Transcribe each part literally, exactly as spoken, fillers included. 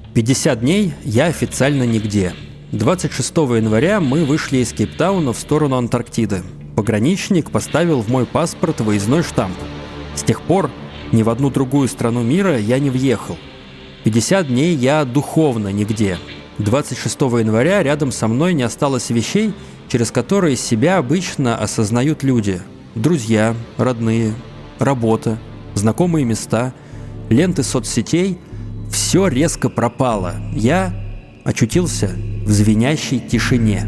пятьдесят дней я официально нигде. двадцать шестого января мы вышли из Кейптауна в сторону Антарктиды. Пограничник поставил в мой паспорт выездной штамп. С тех пор ни в одну другую страну мира я не въехал. пятьдесят дней я духовно нигде. двадцать шестого января рядом со мной не осталось вещей, через которые себя обычно осознают люди. Друзья, родные, работа, знакомые места, ленты соцсетей. Все резко пропало. Я очутился в звенящей тишине.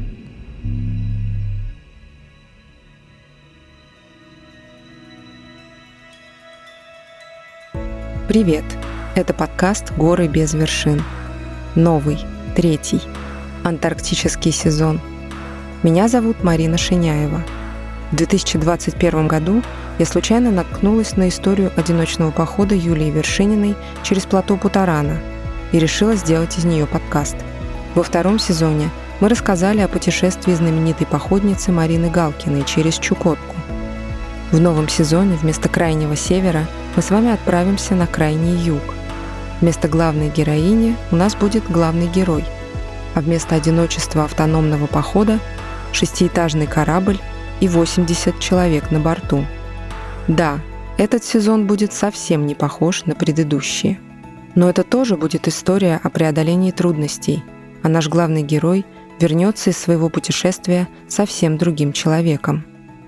Привет! Это подкаст «Горы без вершин». Новый, третий, антарктический сезон. Меня зовут Марина Шиняева. В две тысячи двадцать первом году я случайно наткнулась на историю одиночного похода Юлии Вершининой через плато Путарана и решила сделать из нее подкаст. Во втором сезоне мы рассказали о путешествии знаменитой походницы Марины Галкиной через Чукотку. В новом сезоне вместо крайнего севера мы с вами отправимся на крайний юг. Вместо главной героини у нас будет главный герой, а вместо одиночества автономного похода – шестиэтажный корабль и восемьдесят человек на борту. Да, этот сезон будет совсем не похож на предыдущие. Но это тоже будет история о преодолении трудностей, а наш главный герой вернется из своего путешествия совсем другим человеком.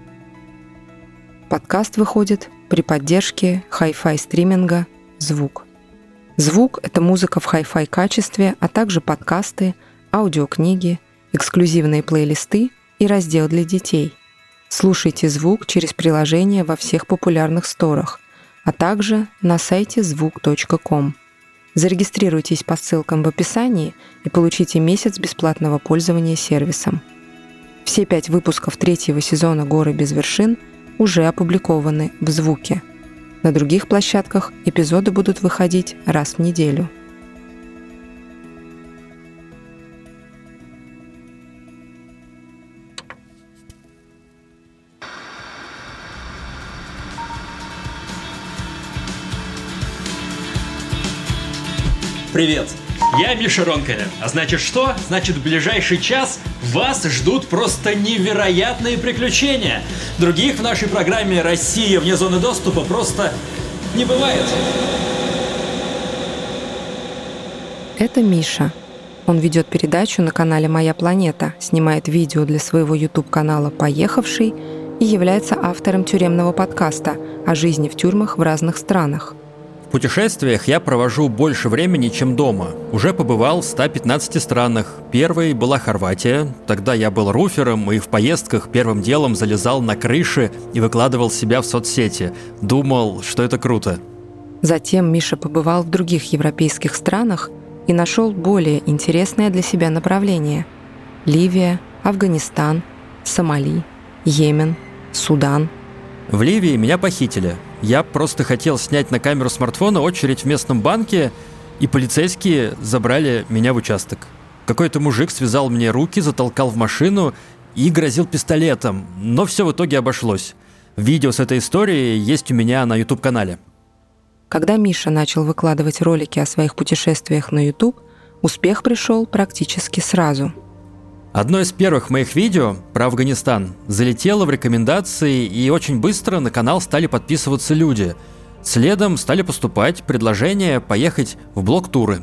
Подкаст выходит при поддержке хай-фай стриминга «Звук». «Звук» — это музыка в хай-фай качестве, а также подкасты, аудиокниги, эксклюзивные плейлисты и раздел для детей. Слушайте «Звук» через приложение во всех популярных сторах, а также на сайте звук точка ком. Зарегистрируйтесь по ссылкам в описании и получите месяц бесплатного пользования сервисом. Все пять выпусков третьего сезона «Горы без вершин» уже опубликованы в «Звуке». На других площадках эпизоды будут выходить раз в неделю. Привет! Я Миша Ронкаря. А значит что? Значит, в ближайший час вас ждут просто невероятные приключения. Других в нашей программе «Россия вне зоны доступа» просто не бывает. Это Миша. Он ведет передачу на канале «Моя планета», снимает видео для своего YouTube-канала «Поехавший» и является автором тюремного подкаста о жизни в тюрьмах в разных странах. В путешествиях я провожу больше времени, чем дома. Уже побывал в ста пятнадцати странах. Первой была Хорватия. Тогда я был руфером и в поездках первым делом залезал на крыши и выкладывал себя в соцсети. Думал, что это круто. Затем Миша побывал в других европейских странах и нашел более интересное для себя направление. Ливия, Афганистан, Сомали, Йемен, Судан. В Ливии меня похитили. Я просто хотел снять на камеру смартфона очередь в местном банке, и полицейские забрали меня в участок. Какой-то мужик связал мне руки, затолкал в машину и грозил пистолетом, но все в итоге обошлось. Видео с этой историей есть у меня на YouTube-канале. Когда Миша начал выкладывать ролики о своих путешествиях на YouTube, успех пришел практически сразу. Одно из первых моих видео про Афганистан залетело в рекомендации, и очень быстро на канал стали подписываться люди. Следом стали поступать предложения поехать в блог-туры.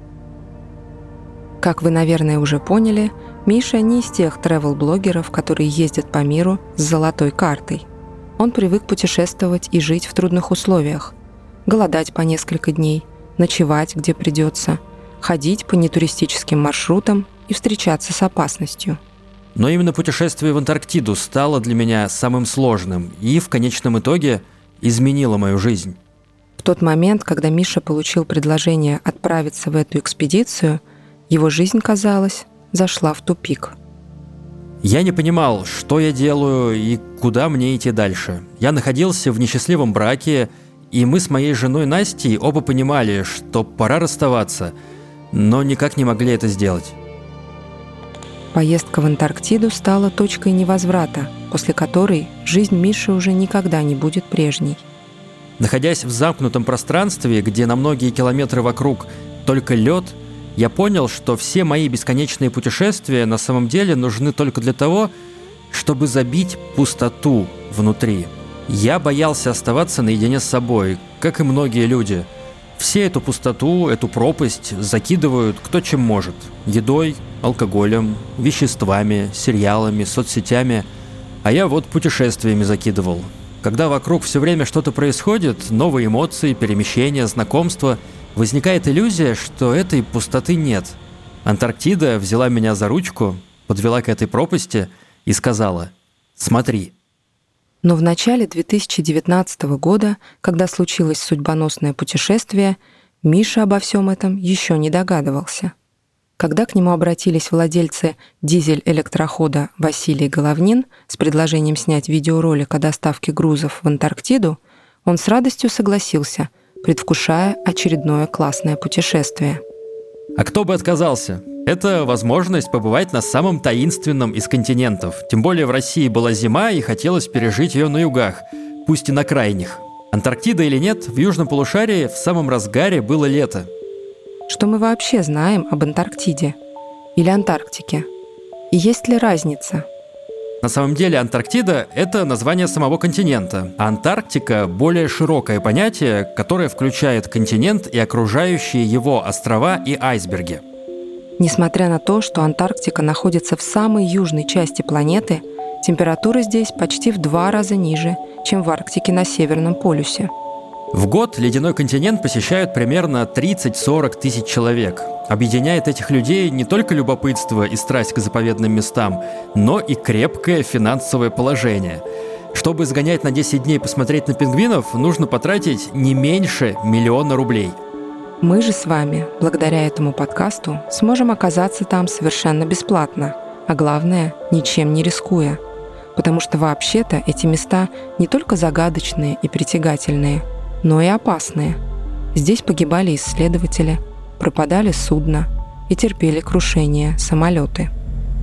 Как вы, наверное, уже поняли, Миша не из тех тревел-блогеров, которые ездят по миру с золотой картой. Он привык путешествовать и жить в трудных условиях, голодать по несколько дней, ночевать где придется, ходить по нетуристическим маршрутам и встречаться с опасностью. Но именно путешествие в Антарктиду стало для меня самым сложным и в конечном итоге изменило мою жизнь. В тот момент, когда Миша получил предложение отправиться в эту экспедицию, его жизнь, казалось, зашла в тупик. Я не понимал, что я делаю и куда мне идти дальше. Я находился в несчастливом браке, и мы с моей женой Настей оба понимали, что пора расставаться, но никак не могли это сделать. Поездка в Антарктиду стала точкой невозврата, после которой жизнь Миши уже никогда не будет прежней. Находясь в замкнутом пространстве, где на многие километры вокруг только лед, я понял, что все мои бесконечные путешествия на самом деле нужны только для того, чтобы забить пустоту внутри. Я боялся оставаться наедине с собой, как и многие люди. Все эту пустоту, эту пропасть закидывают кто чем может. Едой, алкоголем, веществами, сериалами, соцсетями. А я вот путешествиями закидывал. Когда вокруг все время что-то происходит, новые эмоции, перемещения, знакомства, возникает иллюзия, что этой пустоты нет. Антарктида взяла меня за ручку, подвела к этой пропасти и сказала: «Смотри». Но в начале две тысячи девятнадцатого года, когда случилось судьбоносное путешествие, Миша обо всем этом еще не догадывался. Когда к нему обратились владельцы дизель-электрохода Василий Головнин с предложением снять видеоролик о доставке грузов в Антарктиду, он с радостью согласился, предвкушая очередное классное путешествие. А кто бы отказался? Это возможность побывать на самом таинственном из континентов. Тем более в России была зима, и хотелось пережить ее на югах, пусть и на крайних. Антарктида или нет, в южном полушарии в самом разгаре было лето. Что мы вообще знаем об Антарктиде? Или Антарктике? И есть ли разница? На самом деле Антарктида – это название самого континента, а Антарктика – более широкое понятие, которое включает континент и окружающие его острова и айсберги. Несмотря на то, что Антарктика находится в самой южной части планеты, температура здесь почти в два раза ниже, чем в Арктике на Северном полюсе. В год ледяной континент посещают примерно тридцать-сорок тысяч человек. Объединяет этих людей не только любопытство и страсть к заповедным местам, но и крепкое финансовое положение. Чтобы сгонять на десять дней посмотреть на пингвинов, нужно потратить не меньше миллиона рублей. Мы же с вами, благодаря этому подкасту, сможем оказаться там совершенно бесплатно, а главное, ничем не рискуя. Потому что вообще-то эти места не только загадочные и притягательные, но и опасные. Здесь погибали исследователи, пропадали судна и терпели крушение самолеты.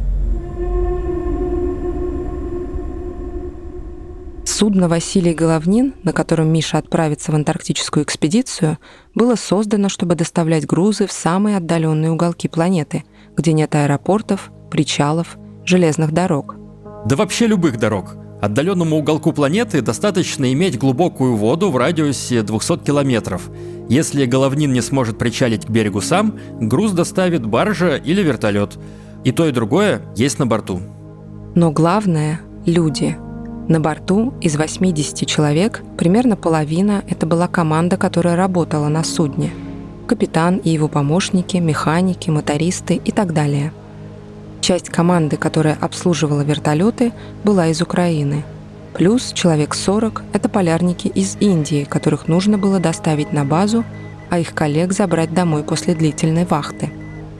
Судно «Василий Головнин», на котором Миша отправится в антарктическую экспедицию, было создано, чтобы доставлять грузы в самые отдаленные уголки планеты, где нет аэропортов, причалов, железных дорог. Да вообще любых дорог. Отдаленному уголку планеты достаточно иметь глубокую воду в радиусе двухсот километров. Если Головнин не сможет причалить к берегу сам, груз доставит баржа или вертолет. И то, и другое есть на борту. Но главное — люди. На борту из восьмидесяти человек примерно половина — это была команда, которая работала на судне. Капитан и его помощники, механики, мотористы и так далее. Часть команды, которая обслуживала вертолеты, была из Украины. Плюс человек сорок — это полярники из Индии, которых нужно было доставить на базу, а их коллег забрать домой после длительной вахты.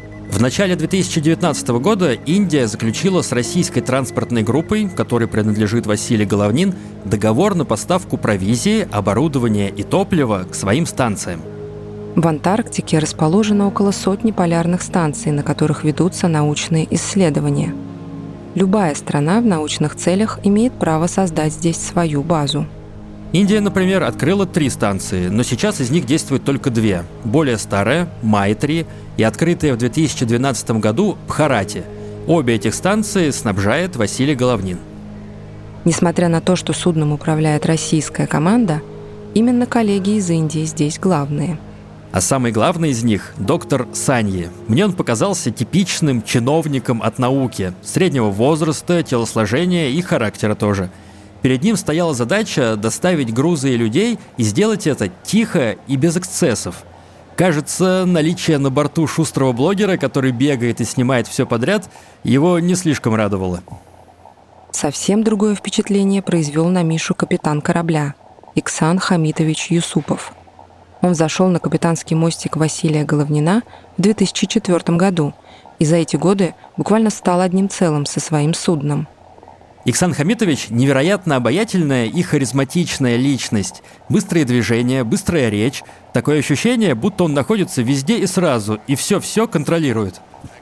В начале две тысячи девятнадцатого года Индия заключила с российской транспортной группой, которой принадлежит Василий Головнин, договор на поставку провизии, оборудования и топлива к своим станциям. В Антарктике расположено около сотни полярных станций, на которых ведутся научные исследования. Любая страна в научных целях имеет право создать здесь свою базу. Индия, например, открыла три станции, но сейчас из них действует только две. Более старая – Майтри, и открытая в две тысячи двенадцатом году Бхарати. Обе этих станции снабжает Василий Головнин. Несмотря на то, что судном управляет российская команда, именно коллеги из Индии здесь главные. А самый главный из них – доктор Саньи. Мне он показался типичным чиновником от науки, среднего возраста, телосложения и характера тоже. Перед ним стояла задача доставить грузы и людей и сделать это тихо и без эксцессов. Кажется, наличие на борту шустрого блогера, который бегает и снимает все подряд, его не слишком радовало. Совсем другое впечатление произвел на Мишу капитан корабля Иксан Хамитович Юсупов. Он взошел на капитанский мостик Василия Головнина в две тысячи четвёртом году и за эти годы буквально стал одним целым со своим судном. Иксан Хамитович – невероятно обаятельная и харизматичная личность. Быстрые движения, быстрая речь. Такое ощущение, будто он находится везде и сразу, и все-все контролирует.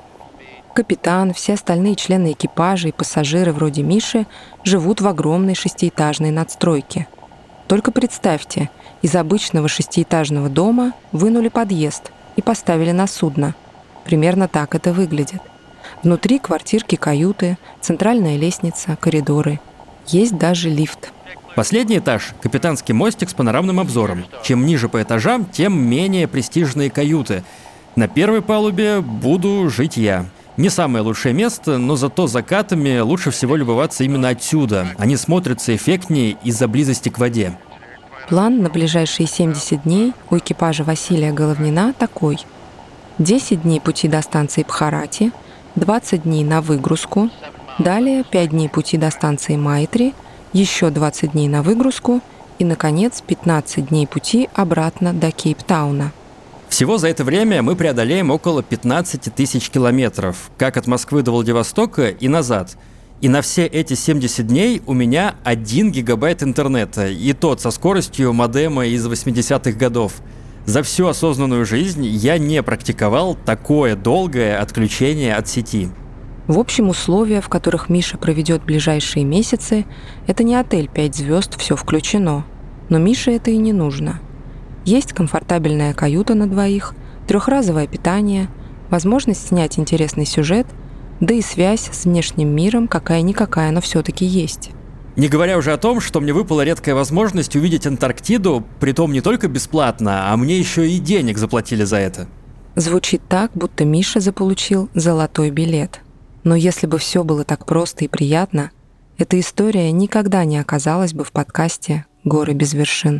Капитан, все остальные члены экипажа и пассажиры вроде Миши живут в огромной шестиэтажной надстройке. Только представьте, из обычного шестиэтажного дома вынули подъезд, и поставили на судно. Примерно так это выглядит. Внутри квартирки, каюты, центральная лестница, коридоры. Есть даже лифт. Последний этаж – капитанский мостик с панорамным обзором. Чем ниже по этажам, тем менее престижные каюты. На первой палубе буду жить я. Не самое лучшее место, но зато закатами лучше всего любоваться именно отсюда. Они смотрятся эффектнее из-за близости к воде. План на ближайшие семьдесят дней у экипажа Василия Головнина такой. десять дней пути до станции Бхарати, двадцать дней на выгрузку, далее пять дней пути до станции Майтри, еще двадцать дней на выгрузку и, наконец, пятнадцать дней пути обратно до Кейптауна. Всего за это время мы преодолеем около пятнадцать тысяч километров, как от Москвы до Владивостока и назад. И на все эти семьдесят дней у меня один гигабайт интернета, и тот со скоростью модема из восьмидесятых годов. За всю осознанную жизнь я не практиковал такое долгое отключение от сети. В общем, условия, в которых Миша проведет ближайшие месяцы, это не отель пять звезд, все включено. Но Мише это и не нужно. Есть комфортабельная каюта на двоих, трехразовое питание, возможность снять интересный сюжет, да и связь с внешним миром какая-никакая, но все-таки есть. Не говоря уже о том, что мне выпала редкая возможность увидеть Антарктиду, притом не только бесплатно, а мне еще и денег заплатили за это. Звучит так, будто Миша заполучил золотой билет. Но если бы все было так просто и приятно, эта история никогда не оказалась бы в подкасте «Горы без вершин».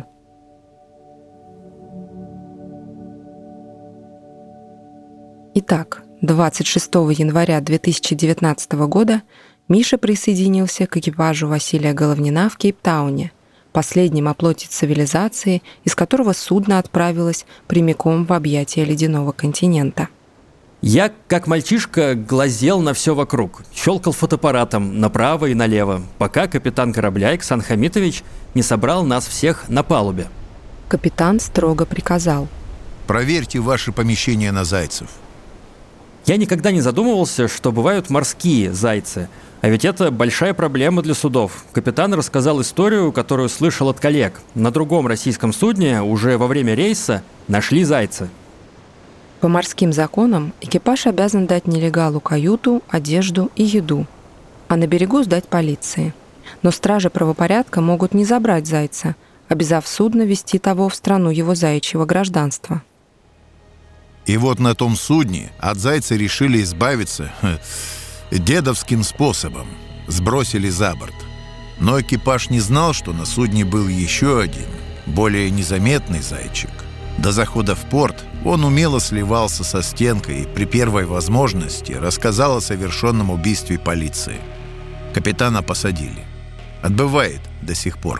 Итак, двадцать шестого января две тысячи девятнадцатого года Миша присоединился к экипажу Василия Головнина в Кейптауне, последнем оплоте цивилизации, из которого судно отправилось прямиком в объятия ледяного континента. Я, как мальчишка, глазел на все вокруг, щелкал фотоаппаратом направо и налево, пока капитан корабля Иксан Хамитович не собрал нас всех на палубе. Капитан строго приказал: «Проверьте ваши помещения на зайцев». Я никогда не задумывался, что бывают морские зайцы. А ведь это большая проблема для судов. Капитан рассказал историю, которую слышал от коллег. На другом российском судне уже во время рейса нашли зайца. По морским законам экипаж обязан дать нелегалу каюту, одежду и еду, а на берегу сдать полиции. Но стражи правопорядка могут не забрать зайца, обязав судно везти того в страну его заячьего гражданства. И вот на том судне от зайца решили избавиться ха, дедовским способом. Сбросили за борт. Но экипаж не знал, что на судне был еще один, более незаметный зайчик. До захода в порт он умело сливался со стенкой и при первой возможности рассказал о совершенном убийстве полиции. Капитана посадили. Отбывает до сих пор.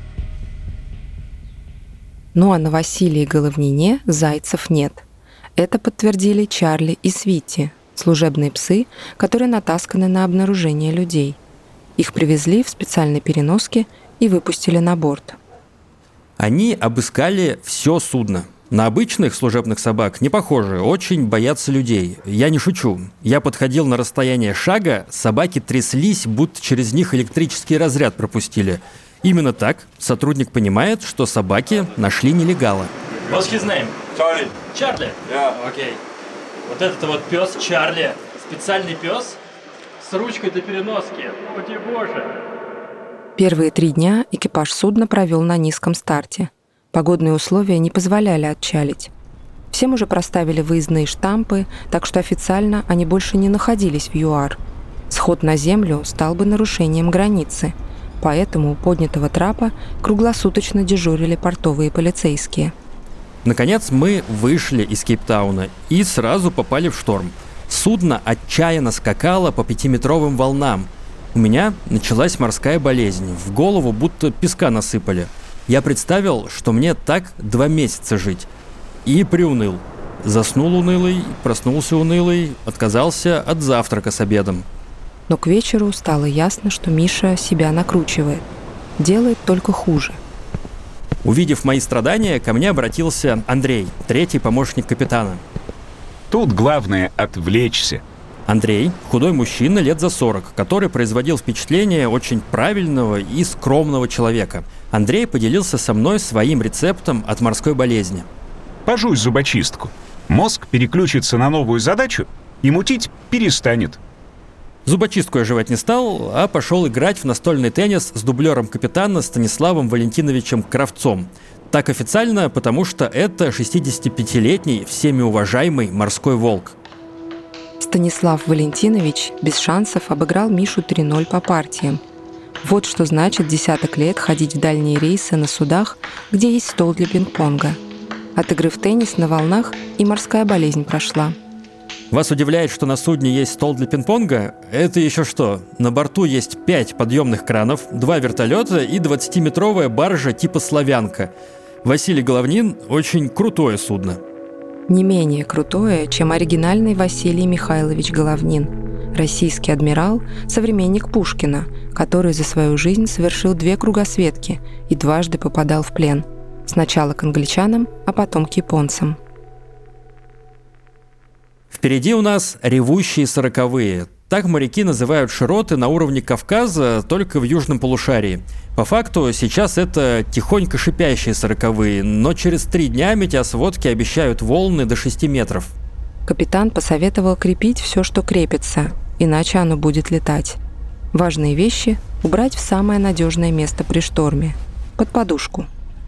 Ну а на Василии Головнине зайцев нет. Это подтвердили Чарли и Свити, служебные псы, которые натасканы на обнаружение людей. Их привезли в специальной переноске и выпустили на борт. Они обыскали все судно. На обычных служебных собак не похожи, очень боятся людей. Я не шучу. Я подходил на расстояние шага, собаки тряслись, будто через них электрический разряд пропустили. Именно так сотрудник понимает, что собаки нашли нелегала. What's his name? Charlie. Чарли? Yeah. Окей. Вот этот вот пес Чарли. Специальный пес с ручкой для переноски. О, ты боже! Первые три дня экипаж судна провел на низком старте. Погодные условия не позволяли отчалить. Всем уже проставили выездные штампы, так что официально они больше не находились в ЮАР. Сход на землю стал бы нарушением границы, поэтому у поднятого трапа круглосуточно дежурили портовые полицейские. Наконец мы вышли из Кейптауна и сразу попали в шторм. Судно отчаянно скакало по пятиметровым волнам. У меня началась морская болезнь, в голову будто песка насыпали. Я представил, что мне так два месяца жить. И приуныл. Заснул унылый, проснулся унылый, отказался от завтрака с обедом. Но к вечеру стало ясно, что Миша себя накручивает. Делает только хуже. Увидев мои страдания, ко мне обратился Андрей, третий помощник капитана. Тут главное — отвлечься. Андрей – худой мужчина лет за сорок, который производил впечатление очень правильного и скромного человека. Андрей поделился со мной своим рецептом от морской болезни. Пожуй зубочистку. Мозг переключится на новую задачу и мутить перестанет. Зубочистку я жевать не стал, а пошел играть в настольный теннис с дублером капитана Станиславом Валентиновичем Кравцом. Так официально, потому что это шестидесятипятилетний, всеми уважаемый морской волк. Станислав Валентинович без шансов обыграл Мишу три ноль по партиям. Вот что значит десяток лет ходить в дальние рейсы на судах, где есть стол для пинг-понга. От игры в теннис на волнах и морская болезнь прошла. Вас удивляет, что на судне есть стол для пинг-понга? Это еще что? На борту есть пять подъемных кранов, два вертолета и двадцатиметровая баржа типа «Славянка». Василий Головнин – очень крутое судно. Не менее крутое, чем оригинальный Василий Михайлович Головнин, российский адмирал, современник Пушкина, который за свою жизнь совершил две кругосветки и дважды попадал в плен. Сначала к англичанам, а потом к японцам. Впереди у нас ревущие сороковые. Так моряки называют широты на уровне Кавказа, только в южном полушарии. По факту сейчас это тихонько шипящие сороковые, но через три дня метеосводки обещают волны до шести метров. Капитан посоветовал крепить все, что крепится, иначе оно будет летать. Важные вещи убрать в самое надежное место при шторме – под подушку.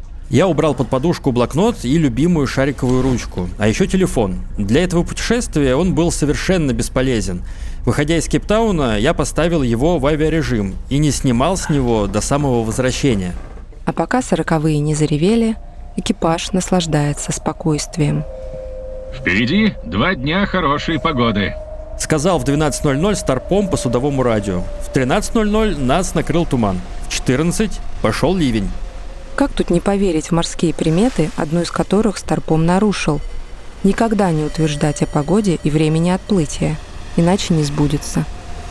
Я убрал под подушку блокнот и любимую шариковую ручку, а еще телефон. Для этого путешествия он был совершенно бесполезен. Выходя из Кейптауна, я поставил его в авиарежим и не снимал с него до самого возвращения. А пока сороковые не заревели, экипаж наслаждается спокойствием. Впереди два дня хорошей погоды. Сказал в двенадцать ноль ноль старпом по судовому радио. В тринадцать ноль ноль нас накрыл туман. В четырнадцать пошел ливень. Как тут не поверить в морские приметы, одну из которых старпом нарушил? Никогда не утверждать о погоде и времени отплытия, иначе не сбудется.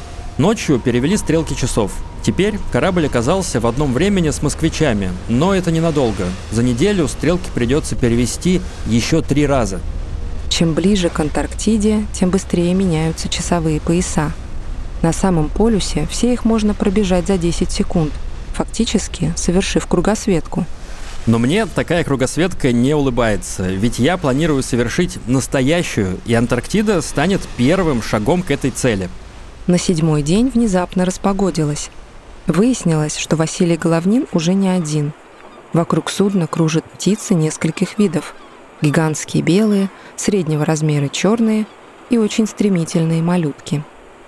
Ночью перевели стрелки часов. Теперь корабль оказался в одном времени с москвичами, но это ненадолго. За неделю стрелки придется перевести еще три раза. Чем ближе к Антарктиде, тем быстрее меняются часовые пояса. На самом полюсе все их можно пробежать за десять секунд, фактически совершив кругосветку. Но мне такая кругосветка не улыбается, ведь я планирую совершить настоящую, и Антарктида станет первым шагом к этой цели. На седьмой день внезапно распогодилось. Выяснилось, что Василий Головнин уже не один. Вокруг судна кружат птицы нескольких видов. Гигантские белые, среднего размера черные и очень стремительные малютки.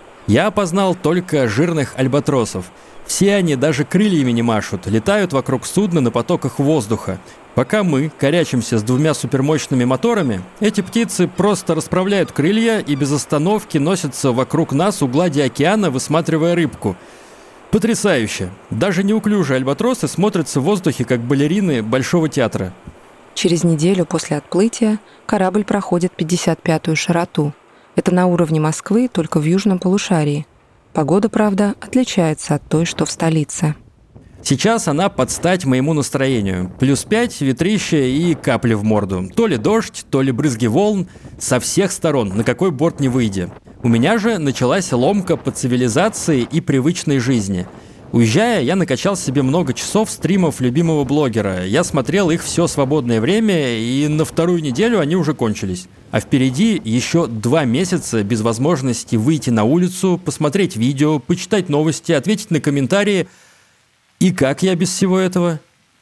Я опознал только жирных альбатросов. Все они даже крыльями не машут, летают вокруг судна на потоках воздуха. Пока мы корячимся с двумя супермощными моторами, эти птицы просто расправляют крылья и без остановки носятся вокруг нас у глади океана, высматривая рыбку. Потрясающе! Даже неуклюжие альбатросы смотрятся в воздухе, как балерины Большого театра. Через неделю после отплытия корабль проходит пятьдесят пятую широту. Это на уровне Москвы, только в южном полушарии. Погода, правда, отличается от той, что в столице. Сейчас она под стать моему настроению. Плюс пять, ветрище и капли в морду. То ли дождь, то ли брызги волн. Со всех сторон, на какой борт не выйди. У меня же началась ломка по цивилизации и привычной жизни. Уезжая, я накачал себе много часов стримов любимого блогера. Я смотрел их все свободное время, и на вторую неделю они уже кончились. А впереди еще два месяца без возможности выйти на улицу, посмотреть видео, почитать новости, ответить на комментарии. И как я без всего этого?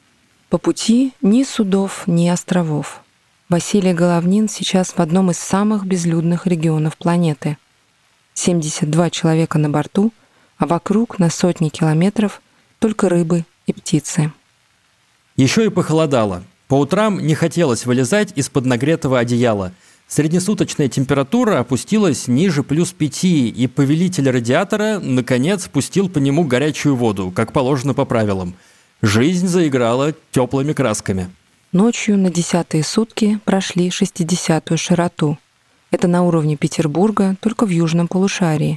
По пути ни судов, ни островов. Василий Головнин сейчас в одном из самых безлюдных регионов планеты. семьдесят два человека на борту, а вокруг на сотни километров только рыбы и птицы. Еще и похолодало. По утрам не хотелось вылезать из-под нагретого одеяла. Среднесуточная температура опустилась ниже плюс пяти, и повелитель радиатора, наконец, спустил по нему горячую воду, как положено по правилам. Жизнь заиграла теплыми красками. Ночью на десятые сутки прошли шестидесятую широту. Это на уровне Петербурга, только в южном полушарии.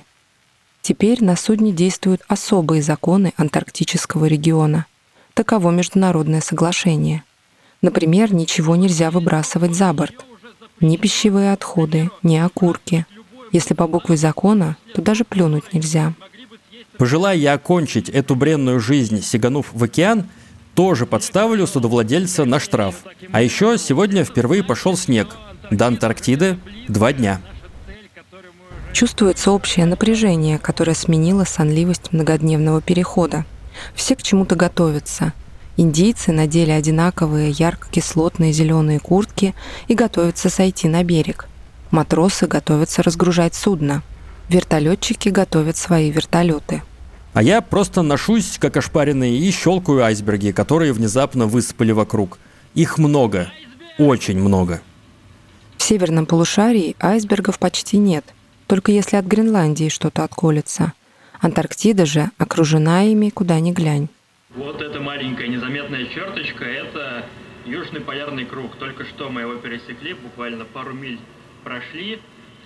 Теперь на судне действуют особые законы антарктического региона. Таково международное соглашение. Например, ничего нельзя выбрасывать за борт. Ни пищевые отходы, ни окурки. Если по букве закона, то даже плюнуть нельзя. Пожелая я окончить эту бренную жизнь, сиганув в океан, тоже подставлю судовладельца на штраф. А еще сегодня впервые пошел снег. До Антарктиды – два дня. Чувствуется общее напряжение, которое сменило сонливость многодневного перехода. Все к чему-то готовятся. Индийцы надели одинаковые ярко-кислотные зеленые куртки и готовятся сойти на берег. Матросы готовятся разгружать судно. Вертолетчики готовят свои вертолеты. А я просто ношусь, как ошпаренный, и щелкаю айсберги, которые внезапно высыпали вокруг. Их много. Очень много. В северном полушарии айсбергов почти нет, только если от Гренландии что-то отколется. Антарктида же окружена ими куда ни глянь. Вот эта маленькая незаметная черточка — это Южный полярный круг. Только что мы его пересекли, буквально пару миль прошли.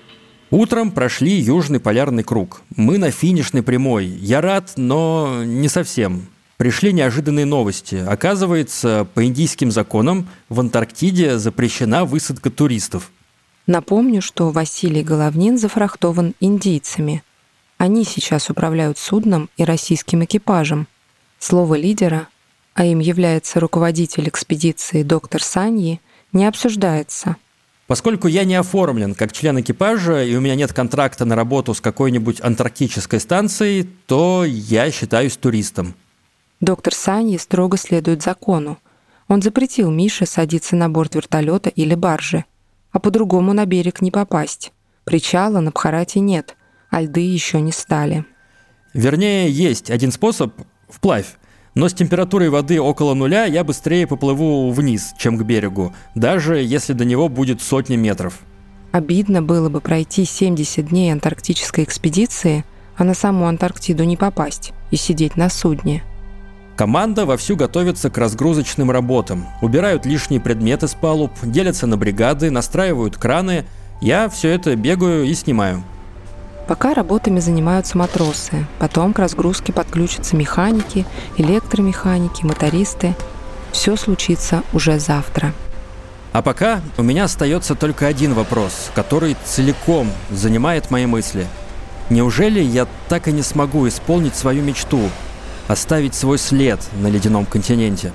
Утром прошли Южный полярный круг. Мы на финишной прямой. Я рад, но не совсем. Пришли неожиданные новости. Оказывается, по индийским законам в Антарктиде запрещена высадка туристов. Напомню, что Василий Головнин зафрахтован индийцами. Они сейчас управляют судном и российским экипажем. Слово лидера, а им является руководитель экспедиции доктор Саньи, не обсуждается. Поскольку я не оформлен как член экипажа и у меня нет контракта на работу с какой-нибудь антарктической станцией, то я считаюсь туристом. Доктор Саньи строго следует закону. Он запретил Мише садиться на борт вертолета или баржи, а по-другому на берег не попасть. Причала на Бхарате нет, а льды еще не стали. Вернее, есть один способ – вплавь. Но с температурой воды около нуля я быстрее поплыву вниз, чем к берегу, даже если до него будет сотни метров. Обидно было бы пройти семьдесят дней антарктической экспедиции, а на саму Антарктиду не попасть и сидеть на судне. Команда вовсю готовится к разгрузочным работам. Убирают лишние предметы с палуб, делятся на бригады, настраивают краны. Я все это бегаю и снимаю. Пока работами занимаются матросы, потом к разгрузке подключатся механики, электромеханики, мотористы. Все случится уже завтра. А пока у меня остается только один вопрос, который целиком занимает мои мысли. Неужели я так и не смогу исполнить свою мечту – оставить свой след на ледяном континенте?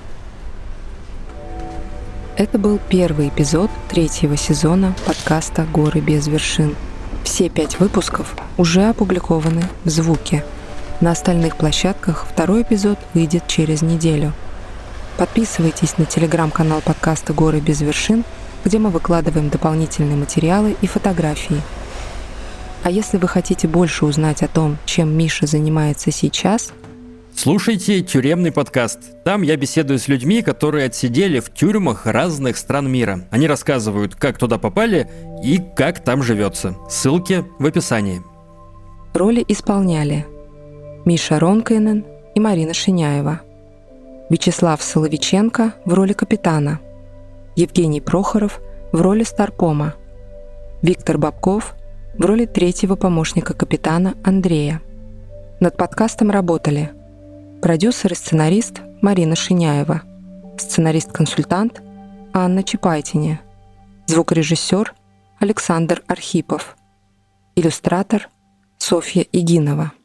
Это был первый эпизод третьего сезона подкаста «Горы без вершин». Все пять выпусков уже опубликованы в звуке. На остальных площадках второй эпизод выйдет через неделю. Подписывайтесь на телеграм-канал подкаста «Горы без вершин», где мы выкладываем дополнительные материалы и фотографии. А если вы хотите больше узнать о том, чем Миша занимается сейчас, слушайте тюремный подкаст. Там я беседую с людьми, которые отсидели в тюрьмах разных стран мира. Они рассказывают, как туда попали и как там живется. Ссылки в описании. роли исполняли Миша Ронкайнен и Марина Шиняева, Вячеслав Соловиченко в роли капитана, Евгений Прохоров в роли старпома, Виктор Бабков в роли третьего помощника капитана Андрея. Над подкастом работали продюсер и сценарист Марина Шиняева, сценарист-консультант Анна Чапайтине, звукорежиссер Александр Архипов, иллюстратор Софья Игинова.